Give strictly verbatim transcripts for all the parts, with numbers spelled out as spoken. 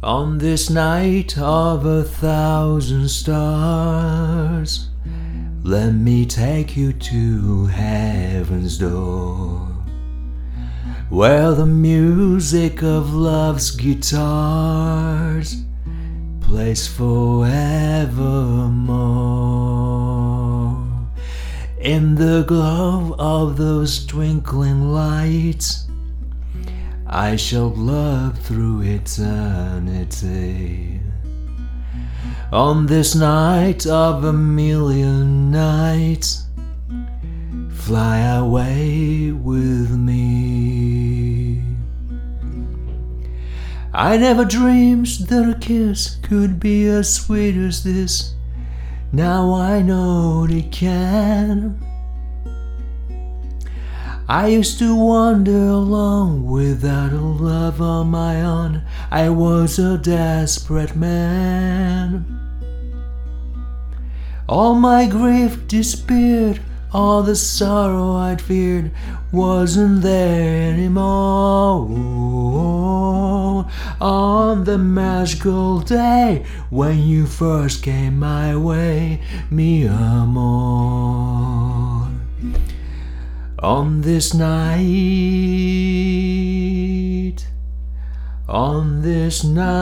On this night of a thousand stars, let me take you to heaven's door, where the music of love's guitars plays forevermore. In the glow of those twinkling lights, I shall love through eternity. On this night of a million nights, fly away with me. I never dreamed that a kiss could be as sweet as this. Now I know it can. I used to wander alone without a love on my own. I was a desperate man. All my grief disappeared, all the sorrow I'd feared wasn't there anymore. On the magical day when you first came my way, mi amor. On this night, on this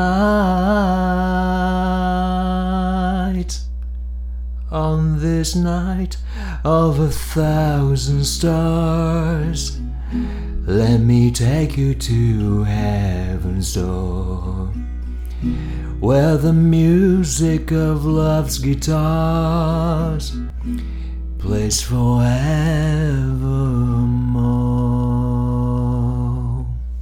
night, on this night of a thousand stars, let me take you to heaven's door, where the music of love's guitars plays forevermore.